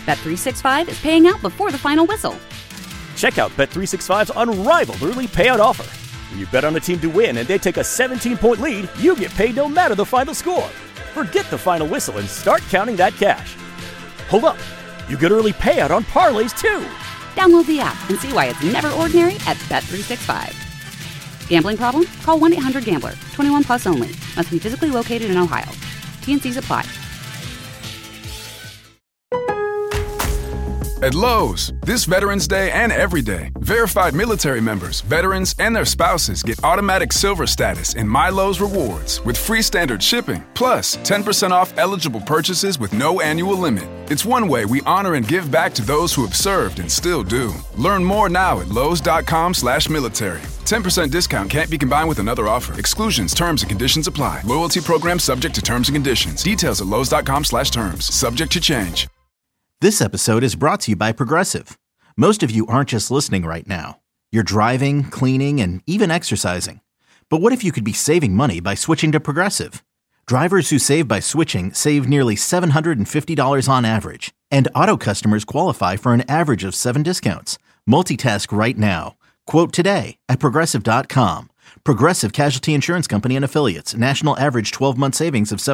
Bet365 is paying out before the final whistle. Check out Bet365's unrivaled early payout offer. When you bet on a team to win and they take a 17-point lead, you get paid no matter the final score. Forget the final whistle and start counting that cash. Hold up. You get early payout on parlays, too. Download the app and see why it's never ordinary at Bet365. Gambling problem? Call 1-800-GAMBLER. 21 plus only. Must be physically located in Ohio. T&Cs apply. At Lowe's, this Veterans Day and every day, verified military members, veterans, and their spouses get automatic silver status in My Lowe's Rewards with free standard shipping, plus 10% off eligible purchases with no annual limit. It's one way we honor and give back to those who have served and still do. Learn more now at lowes.com/military. 10% discount can't be combined with another offer. Exclusions, terms, and conditions apply. Loyalty program subject to terms and conditions. Details at lowes.com/terms. Subject to change. This episode is brought to you by Progressive. Most of you aren't just listening right now. You're driving, cleaning, and even exercising. But what if you could be saving money by switching to Progressive? Drivers who save by switching save nearly $750 on average. And auto customers qualify for an average of 7 discounts. Multitask right now. Quote today at Progressive.com. Progressive Casualty Insurance Company and Affiliates. National average 12-month savings of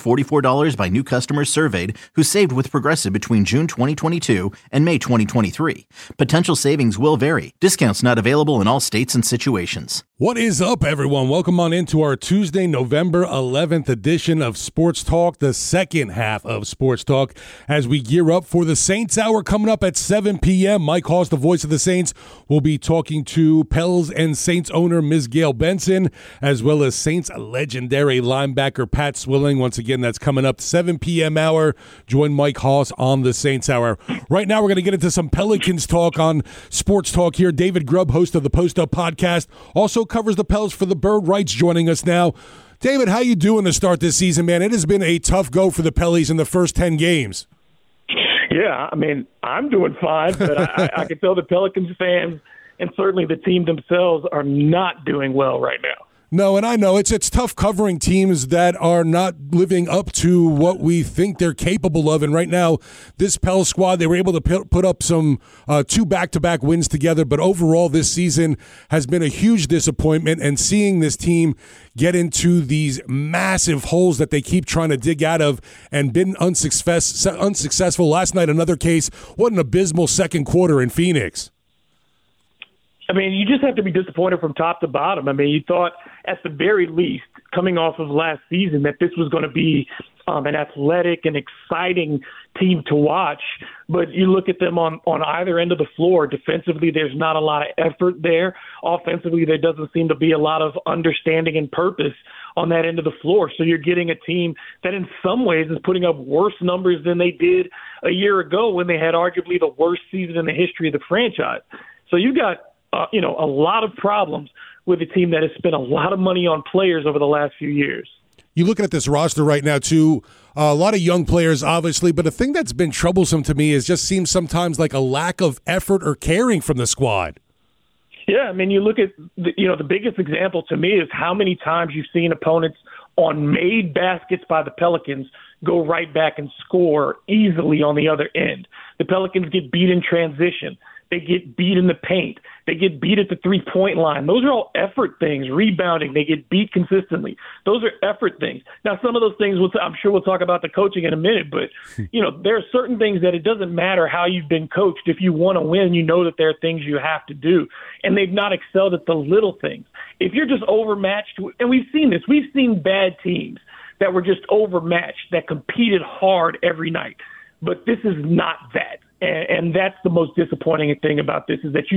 $744 by new customers surveyed who saved with Progressive between June 2022 and May 2023. Potential savings will vary. Discounts not available in all states and situations. What is up, everyone? Welcome on into our Tuesday, November 11th edition of Sports Talk, the second half of Sports Talk, as we gear up for the Saints Hour coming up at 7 p.m. Mike Hoss, the voice of the Saints, will be talking to Pels and Saints owner Ms. Gail Benson, as well as Saints legendary linebacker Pat Swilling. Once again, that's coming up 7 p.m. hour. Join Mike Hoss on the Saints Hour. Right now, we're going to get into some Pelicans talk on Sports Talk here. David Grubb, host of the Post Up podcast, also covers the Pels for the Bird Rights, joining us now. David, how you doing to start this season, man? It has been a tough go for the Pellies in the first 10 games. Yeah, I mean, I'm doing fine, but I can tell the Pelicans fans and certainly the team themselves are not doing well right now. No, and I know it's tough covering teams that are not living up to what we think they're capable of. And right now, this Pels squad, they were able to put up some 2 back-to-back wins together. But overall, this season has been a huge disappointment. And seeing this team get into these massive holes that they keep trying to dig out of and been unsuccessful. Last night, another case. What an abysmal second quarter in Phoenix. I mean, you just have to be disappointed from top to bottom. I mean, you thought at the very least, coming off of last season, that this was going to be an athletic and exciting team to watch. But you look at them on either end of the floor. Defensively, there's not a lot of effort there. Offensively, there doesn't seem to be a lot of understanding and purpose on that end of the floor. So you're getting a team that in some ways is putting up worse numbers than they did a year ago when they had arguably the worst season in the history of the franchise. So you got a lot of problems with a team that has spent a lot of money on players over the last few years. You looking at this roster right now, too, a lot of young players, obviously, but a thing that's been troublesome to me is just seems sometimes like a lack of effort or caring from the squad. Yeah, I mean, you look at, the biggest example to me is how many times you've seen opponents on made baskets by the Pelicans go right back and score easily on the other end. The Pelicans get beat in transition. They get beat in the paint. They get beat at the three-point line. Those are all effort things, rebounding. They get beat consistently. Those are effort things. Now, some of those things, I'm sure we'll talk about the coaching in a minute, but, there are certain things that it doesn't matter how you've been coached. If you want to win, you know that there are things you have to do. And they've not excelled at the little things. If you're just overmatched, and we've seen this, we've seen bad teams that were just overmatched, that competed hard every night. But this is not that. And that's the most disappointing thing about this is that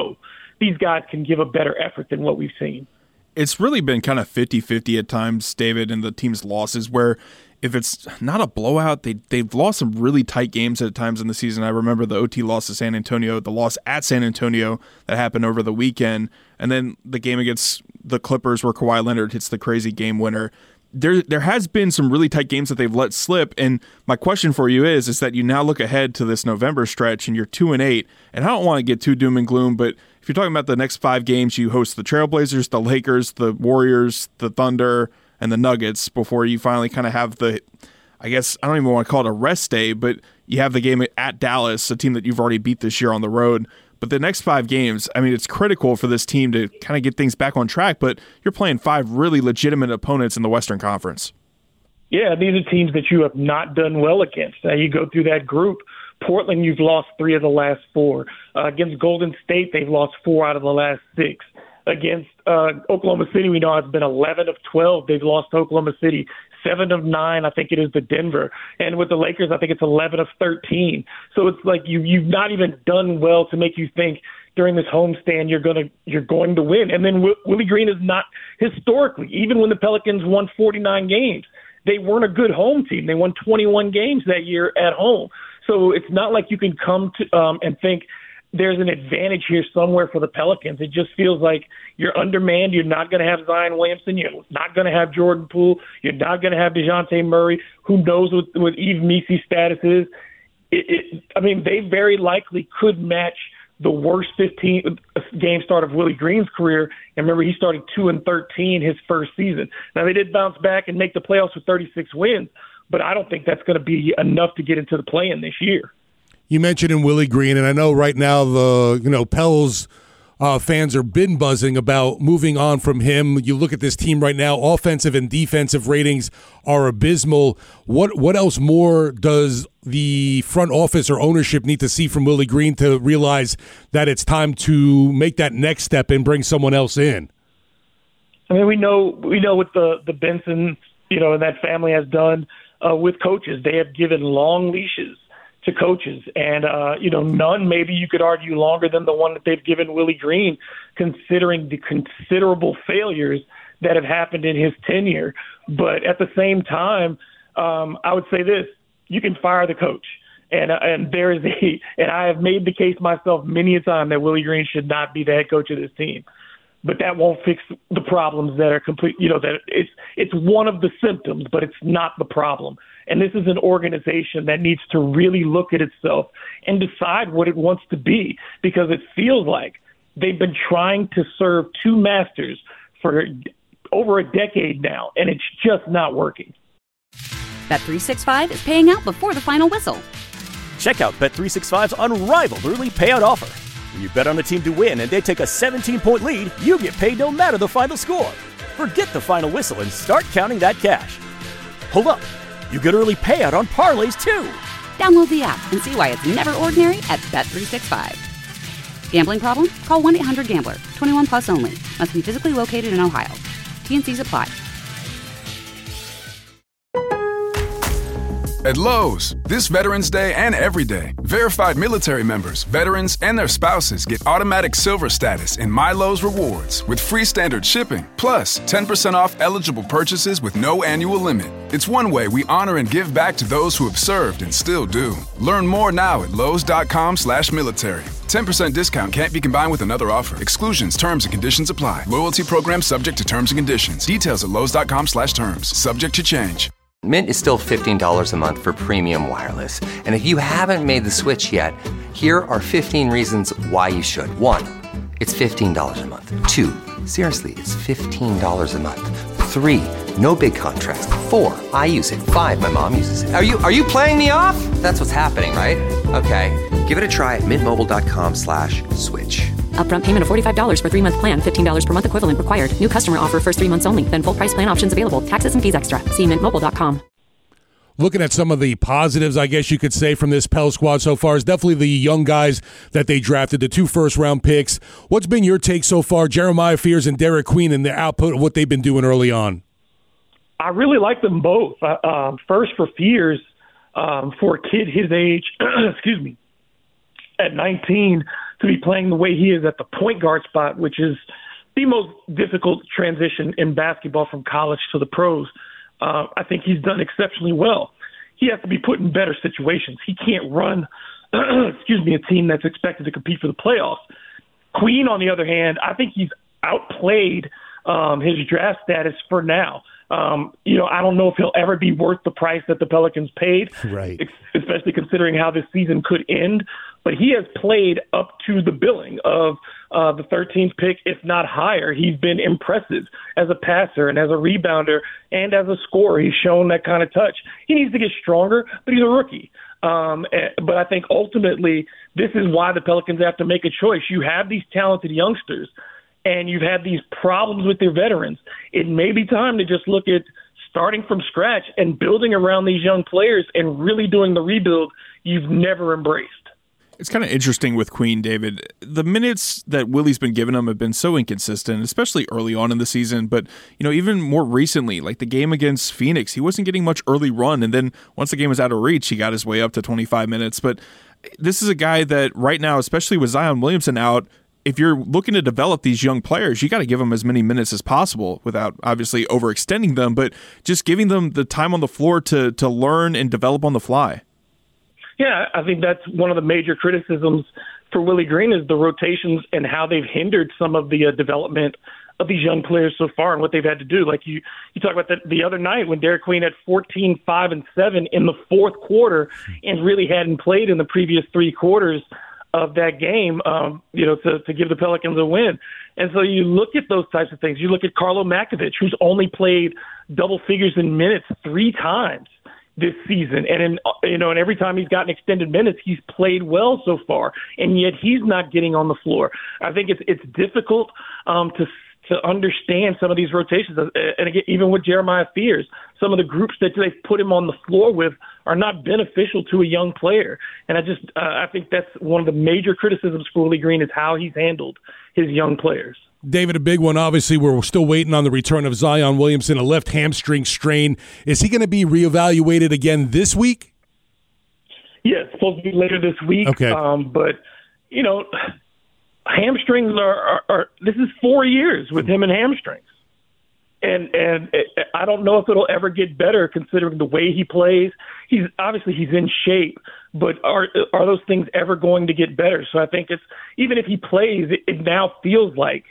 these guys can give a better effort than what we've seen. It's really been kind of 50-50 at times, David, in the team's losses where if it's not a blowout, they've lost some really tight games at times in the season. I remember the OT loss to San Antonio, the loss at San Antonio that happened over the weekend, and then the game against the Clippers where Kawhi Leonard hits the crazy game winner. There has been some really tight games that they've let slip, and my question for you is that you now look ahead to this November stretch and you're 2-8, and I don't want to get too doom and gloom, but if you're talking about the next 5 games, you host the Trailblazers, the Lakers, the Warriors, the Thunder, and the Nuggets before you finally kind of have the I guess I don't even want to call it a rest day, but you have the game at Dallas, a team that you've already beat this year on the road. But the next 5 games, I mean, it's critical for this team to kind of get things back on track, but you're playing 5 really legitimate opponents in the Western Conference. Yeah, these are teams that you have not done well against. Now you go through that group. Portland, you've lost 3 of the last 4. Against Golden State, they've lost 4 out of the last 6. Against Oklahoma City, we know it's been 11 of 12. They've lost to Oklahoma City. 7 of 9, I think it is, to Denver. And with the Lakers, I think it's 11 of 13. So it's like you've not even done well to make you think during this homestand you're going to win. And then Willie Green is not historically, even when the Pelicans won 49 games, they weren't a good home team. They won 21 games that year at home. So it's not like you can come to and think there's an advantage here somewhere for the Pelicans. It just feels like you're undermanned. You're not going to have Zion Williamson. You're not going to have Jordan Poole. You're not going to have DeJounte Murray. Who knows what Yves Missy's status is? I mean, they very likely could match the worst 15-game start of Willie Green's career. And remember, he started 2-13 his first season. Now, they did bounce back and make the playoffs with 36 wins, but I don't think that's going to be enough to get into the play-in this year. You mentioned in Willie Green, and I know right now the Pels fans are been buzzing about moving on from him. You look at this team right now, offensive and defensive ratings are abysmal. What else more does the front office or ownership need to see from Willie Green to realize that it's time to make that next step and bring someone else in? I mean, we know what the Benson, and that family has done with coaches. They have given long leashes to coaches, and none, maybe you could argue, longer than the one that they've given Willie Green, considering the considerable failures that have happened in his tenure. But at the same time, I would say this: you can fire the coach, and there is and I have made the case myself many a time that Willie Green should not be the head coach of this team. But that won't fix the problems that are complete. That it's one of the symptoms, but it's not the problem. And this is an organization that needs to really look at itself and decide what it wants to be, because it feels like they've been trying to serve 2 masters for over a decade now, and it's just not working. Bet365 is paying out before the final whistle. Check out Bet365's unrivaled early payout offer. When you bet on a team to win and they take a 17-point lead, you get paid no matter the final score. Forget the final whistle and start counting that cash. Hold up. You get early payout on parlays, too. Download the app and see why it's never ordinary at Bet365. Gambling problem? Call 1-800-GAMBLER. 21 plus only. Must be physically located in Ohio. T&Cs apply. At Lowe's, this Veterans Day and every day, verified military members, veterans, and their spouses get automatic silver status in My Lowe's Rewards with free standard shipping, plus 10% off eligible purchases with no annual limit. It's one way we honor and give back to those who have served and still do. Learn more now at Lowe's.com/military. 10% discount can't be combined with another offer. Exclusions, terms, and conditions apply. Loyalty program subject to terms and conditions. Details at Lowe's.com/terms. Subject to change. Mint is still $15 a month for premium wireless. And if you haven't made the switch yet, here are 15 reasons why you should. 1, it's $15 a month. 2, seriously, it's $15 a month. 3, no big contracts. 4, I use it. 5, my mom uses it. Are you playing me off? That's what's happening, right? Okay, give it a try at mintmobile.com/switch. Upfront payment of $45 for 3-month plan. $15 per month equivalent required. New customer offer first 3 months only. Then full price plan options available. Taxes and fees extra. See mintmobile.com. Looking at some of the positives, I guess you could say, from this Pels squad so far is definitely the young guys that they drafted, the 2 first-round picks. What's been your take so far, Jeremiah Fears and Derek Queen, and the output of what they've been doing early on? I really like them both. First, for Fears, for a kid his age, at 19, to be playing the way he is at the point guard spot, which is the most difficult transition in basketball from college to the pros. I think he's done exceptionally well. He has to be put in better situations. He can't run, a team that's expected to compete for the playoffs. Queen, on the other hand, I think he's outplayed his draft status for now. I don't know if he'll ever be worth the price that the Pelicans paid, right? Especially considering how this season could end. But he has played up to the billing of the 13th pick, if not higher. He's been impressive as a passer and as a rebounder and as a scorer. He's shown that kind of touch. He needs to get stronger, but he's a rookie. But I think ultimately this is why the Pelicans have to make a choice. You have these talented youngsters, and you've had these problems with your veterans. It may be time to just look at starting from scratch and building around these young players and really doing the rebuild you've never embraced. It's kind of interesting with Queen, David. The minutes that Willie's been giving him have been so inconsistent, especially early on in the season. But, even more recently, like the game against Phoenix, he wasn't getting much early run. And then once the game was out of reach, he got his way up to 25 minutes. But this is a guy that right now, especially with Zion Williamson out, if you're looking to develop these young players, you got to give them as many minutes as possible without obviously overextending them, but just giving them the time on the floor to learn and develop on the fly. Yeah, I think that's one of the major criticisms for Willie Green is the rotations and how they've hindered some of the development of these young players so far and what they've had to do. Like you talk about the other night when Derek Queen had 14, 5, and 7 in the fourth quarter and really hadn't played in the previous three quarters of that game, to give the Pelicans a win. And so you look at those types of things. You look at Carlo Makovich, who's only played double figures in minutes 3 times this season. And and every time he's gotten extended minutes, he's played well so far, and yet he's not getting on the floor. I think it's difficult to understand some of these rotations. And again, even with Jeremiah Fears, some of the groups that they've put him on the floor with are not beneficial to a young player. And I think that's one of the major criticisms for Willie Green is how he's handled his young players. David, a big one. Obviously, we're still waiting on the return of Zion Williamson, a left hamstring strain. Is he going to be reevaluated again this week? Yeah, it's supposed to be later this week. Okay. But, hamstrings are this is 4 years with him and hamstrings. And I don't know if it'll ever get better considering the way he plays. He's in shape, but are those things ever going to get better? So I think even if he plays, it now feels like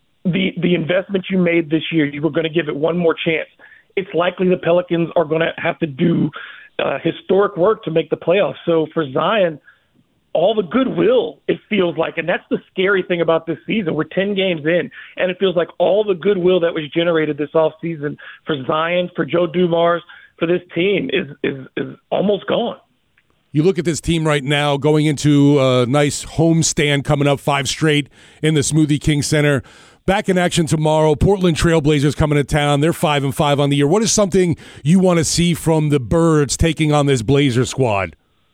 the investment you made this year, you were going to give it one more chance. It's likely the Pelicans are going to have to do historic work to make the playoffs. So for Zion, all the goodwill, it feels like, and that's the scary thing about this season. We're 10 games in, and it feels like all the goodwill that was generated this offseason for Zion, for Joe Dumars, for this team is almost gone. You look at this team right now going into a nice homestand coming up, 5 straight in the Smoothie King Center. Back in action tomorrow. Portland Trailblazers coming to town. They're 5-5 on the year. What is something you want to see from the Birds taking on this Blazer squad?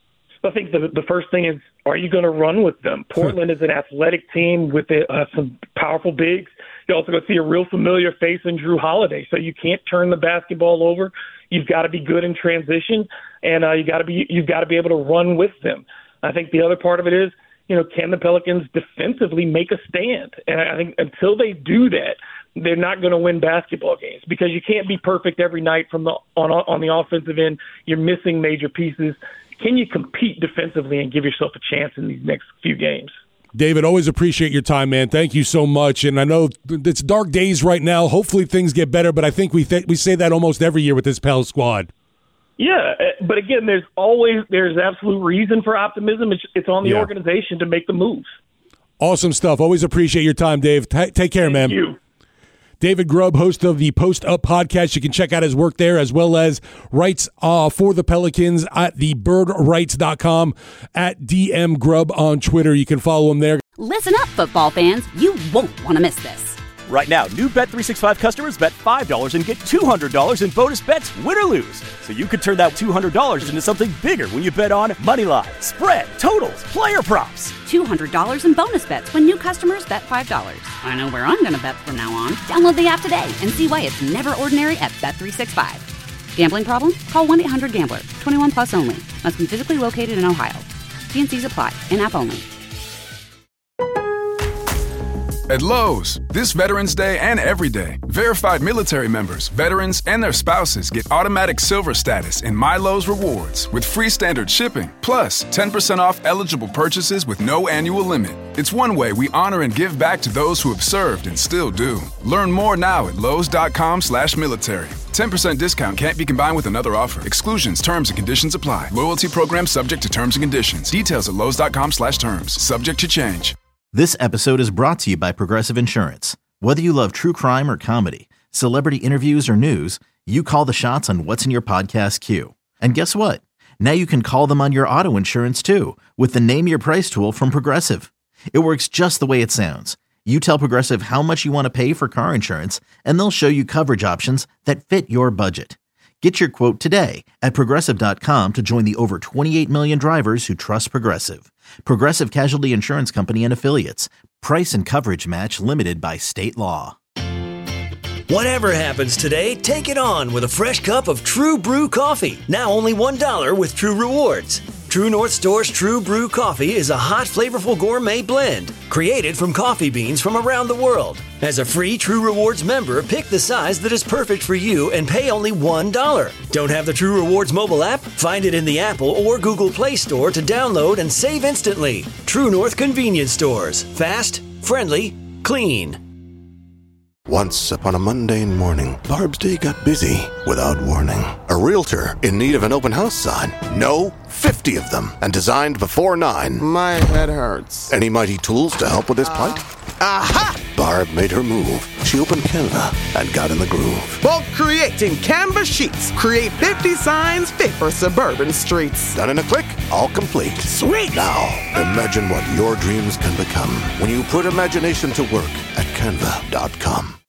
I think the first thing is, are you going to run with them? Portland is an athletic team with some powerful bigs. You also go see a real familiar face in Drew Holiday. So you can't turn the basketball over. You've got to be good in transition, and you've got to be able to run with them. I think the other part of it is, can the Pelicans defensively make a stand? And I think until they do that, they're not going to win basketball games because you can't be perfect every night on the offensive end. You're missing major pieces. Can you compete defensively and give yourself a chance in these next few games? David, always appreciate your time, man. Thank you so much. And I know it's dark days right now. Hopefully things get better, but I think we say that almost every year with this Pel squad. Yeah, but again, there's absolute reason for optimism. It's on the organization to make the moves. Awesome stuff. Always appreciate your time, Dave. Take care, man. Thank you. David Grubb, host of the Post Up podcast. You can check out his work there as well as writes for the Pelicans at thebirdwrites.com, at DM Grubb on Twitter. You can follow him there. Listen up, football fans. You won't want to miss this. Right now, new Bet365 customers bet $5 and get $200 in bonus bets, win or lose. So you could turn that $200 into something bigger when you bet on money line, spread, totals, player props. $200 in bonus bets when new customers bet $5. I know where I'm going to bet from now on. Download the app today and see why it's never ordinary at Bet365. Gambling problem? Call 1-800-GAMBLER. 21 plus only. Must be physically located in Ohio. T&Cs apply. In-app only. At Lowe's, this Veterans Day and every day, verified military members, veterans, and their spouses get automatic silver status in My Lowe's Rewards with free standard shipping, plus 10% off eligible purchases with no annual limit. It's one way we honor and give back to those who have served and still do. Learn more now at Lowe's.com/military. 10% discount can't be combined with another offer. Exclusions, terms, and conditions apply. Loyalty program subject to terms and conditions. Details at lowes.com/terms. Subject to change. This episode is brought to you by Progressive Insurance. Whether you love true crime or comedy, celebrity interviews or news, you call the shots on what's in your podcast queue. And guess what? Now you can call them on your auto insurance too with the Name Your Price tool from Progressive. It works just the way it sounds. You tell Progressive how much you want to pay for car insurance, and they'll show you coverage options that fit your budget. Get your quote today at Progressive.com to join the over 28 million drivers who trust Progressive. Progressive Casualty Insurance Company and Affiliates. Price and coverage match limited by state law. Whatever happens today, take it on with a fresh cup of True Brew coffee. Now only $1 with True Rewards. True North Store's True Brew coffee is a hot, flavorful gourmet blend created from coffee beans from around the world. As a free True Rewards member, pick the size that is perfect for you and pay only $1. Don't have the True Rewards mobile app? Find it in the Apple or Google Play Store to download and save instantly. True North Convenience Stores. Fast, friendly, clean. Once upon a mundane morning, Barb's day got busy without warning. A realtor in need of an open house sign. No, 50 of them, and designed before 9. My head hurts. Any mighty tools to help with this plight? Aha! Barb made her move. She opened Canva and got in the groove. Bulk creating Canva sheets. Create 50 signs fit for suburban streets. Done in a click, all complete. Sweet! Now, imagine what your dreams can become when you put imagination to work at Canva.com.